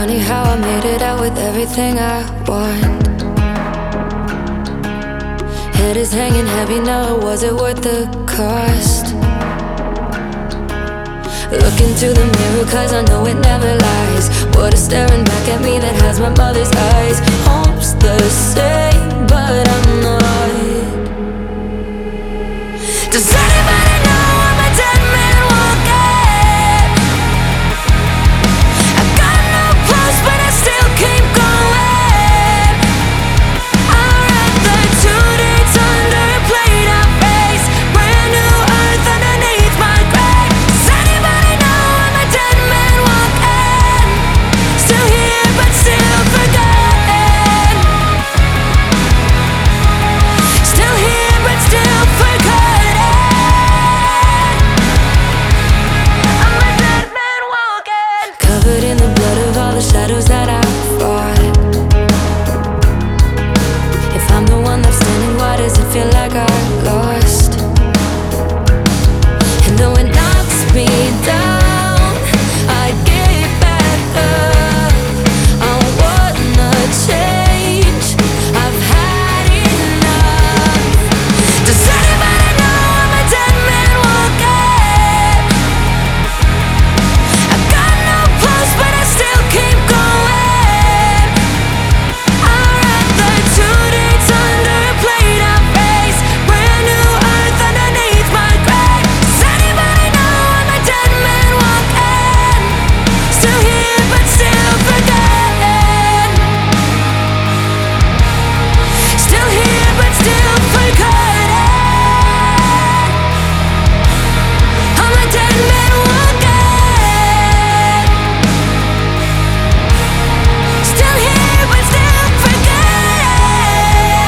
Funny how I made it out with everything I want. Head is hanging heavy now, was it worth the cost? Look into the mirror cause I know it never lies. What is staring back at me that has my mother's eyes? Hope's the same, but I'm not. Does anybody know I'm a dead man walking? I got no clothes but I still keep going. I'd rather 2 days under a plate of ice, brand new earth underneath my grave. Does anybody know I'm a dead man walking? Still here but still forgotten. Still here but still forgotten. Covered in the blood of all the shadows that I fought. If I'm the one that's standing, why does it feel like I lost? And though it knocks me down, I get back up. I wanna change, I've had enough. Does anybody know I'm a dead man walking? I got no clothes but I still keep going. I'd rather 2 days under a plate of ice, brand new earth underneath my grave. Does anybody know I'm a dead man walking? Still here but still forgotten. Still here but still forgotten. I'm a dead man walking. Still here but still forgotten.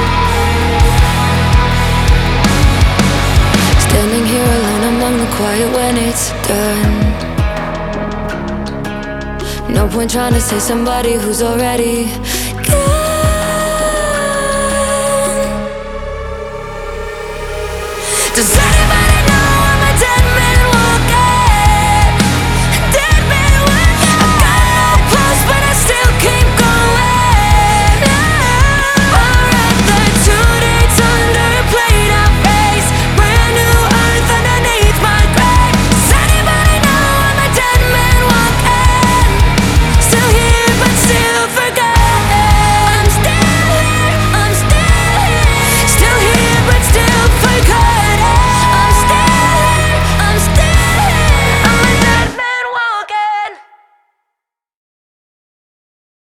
Standing here alone among the quiet when it's done. No point trying to save somebody who's already gone.